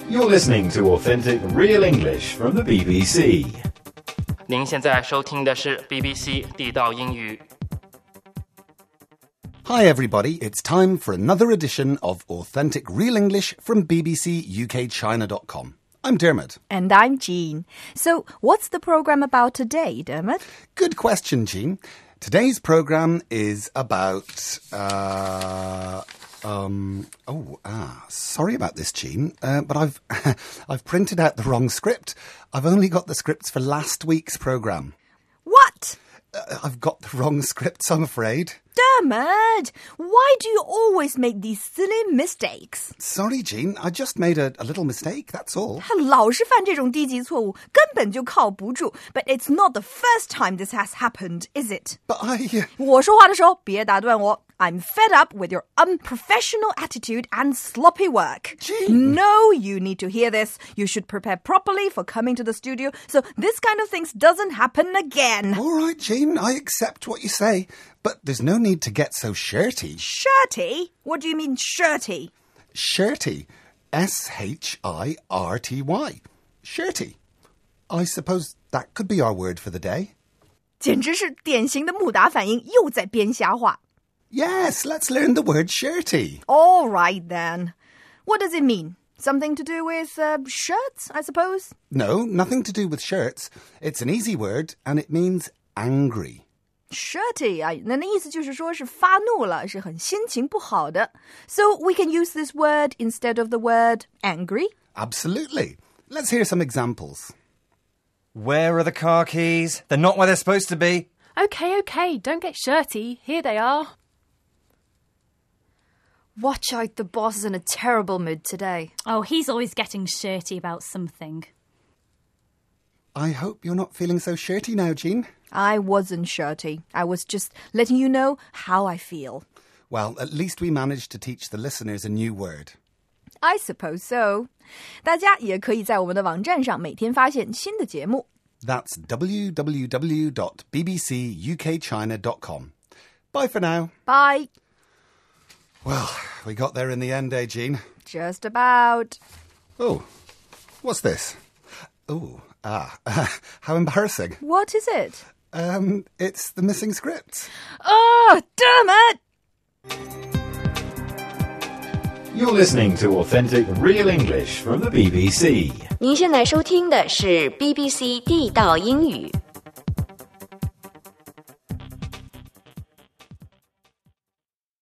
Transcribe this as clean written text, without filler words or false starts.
You're listening to authentic real English from the BBC. 您现在收听的是 BBC 地道英语。 Hi everybody, it's time for another edition of Authentic Real English from bbcukchina.com. I'm Dermot. And I'm Jean. So, what's the program about today, Dermot? Good question, Jean. Today's program is about... sorry about this, Jean, but I've printed out the wrong script. I've only got the scripts for last week's program. What? I've got the wrong scripts, I'm afraid. Dermot, why do you always make these silly mistakes? Sorry, Jean, I just made a little mistake, that's all. 他老是犯这种低级错误，根本就靠不住。But it's not the first time this has happened, is it? But I... 我说话的时候别打断我。I'm fed up with your unprofessional attitude and sloppy work. Jean. No, you need to hear this. You should prepare properly for coming to the studio so this kind of things doesn't happen again. All right, Jean, I accept what you say, but there's no need to get so shirty. Shirty? What do you mean shirty? Shirty. S-H-I-R-T-Y. Shirty. I suppose that could be our word for the day. 简直是典型的木达反应，又在编瞎话。 Yes, let's learn the word shirty. All right, then. What does it mean? Something to do with shirts, I suppose? No, nothing to do with shirts. It's an easy word, and it means angry. Shirty 啊，那意思就是说是发怒了，是很心情不好的。So we can use this word instead of the word angry? Absolutely. Let's hear some examples. Where are the car keys? They're not where they're supposed to be. Okay, don't get shirty. Here they are. Watch out, the boss is in a terrible mood today. Oh, he's always getting shirty about something. I hope you're not feeling so shirty now, Jean. I wasn't shirty. I was just letting you know how I feel. Well, at least we managed to teach the listeners a new word. I suppose so. 大家也可以在我们的网站上每天发现新的节目。 That's www.bbcukchina.com. Bye for now. Bye. Well, we got there in the end, eh, Jean? Just about. Oh, what's this? Oh, how embarrassing. What is it? It's the missing script. Oh, damn it! You're listening to authentic real English from the BBC. 您现在收听的是 BBC 地道英语。